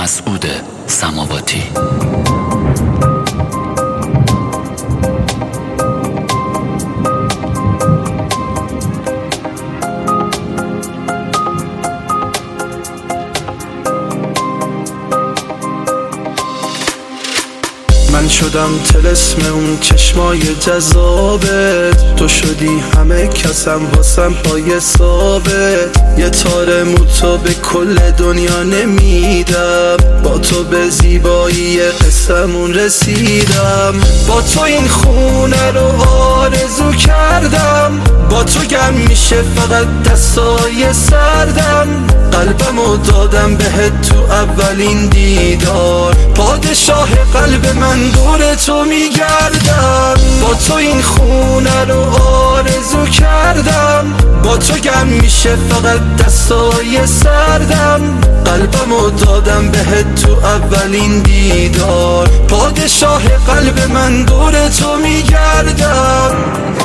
مسعود سماواتی. من شدم طلسم اون چشمای جذابت، تو شدی همه کسم واسم پای ثابت. یه تار موتو به کل دنیا نمیدم، با تو به زیبایی قسمون رسیدم. با تو این خونه رو آرزو کردم، با تو گرم میشه فقط دستای سردم. قلبمو دادم بهت تو اولین دیدار، پادشاه قلب من دور تو میگردم. با تو این خونه رو آرزو کردم، با تو گرم میشه فقط دستای سردم. قلبمو دادم بهت تو اولین دیدار، پادشاه قلب من دور تو میگردم.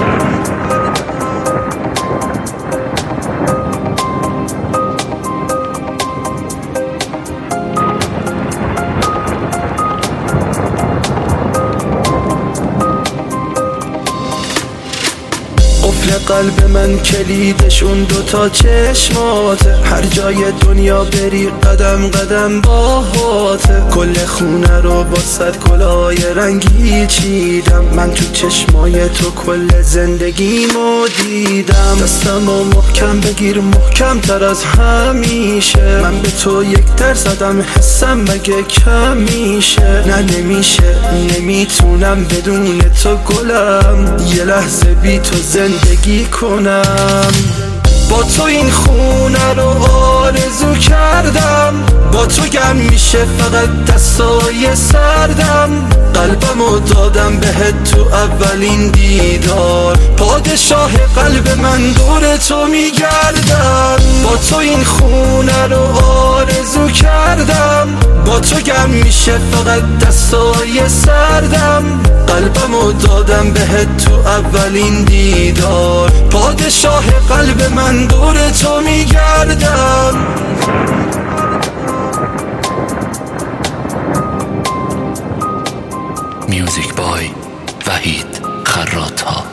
قلب من کلیدش اون دوتا چشماته، هر جای دنیا بری قدم قدم باهاته. کل خونه رو با صد کلاه رنگی چیدم، من تو چشمای تو کل زندگیمو دیدم. دستمو محکم بگیر، محکم تر از همیشه، من به تو یک در زدم، حسم مگه کم میشه؟ نه نمیشه، نمیتونم بدون تو گلم، یه لحظه بی تو زندگی کنم. با تو این خونه رو آرزو کردم، با تو گرم میشه فقط دستای سردم. قلبمو دادم بهت تو اولین دیدار، پادشاه قلب من دور تو میگردم. با تو این خونه رو آرزو کردم، با تو گرم میشه فقط دستای سردم. قلبمو دادم بهت تو اولین دیدار، پادشاه قلب من دور تو میگردم. میوزیک بای وحید خراط‌ها.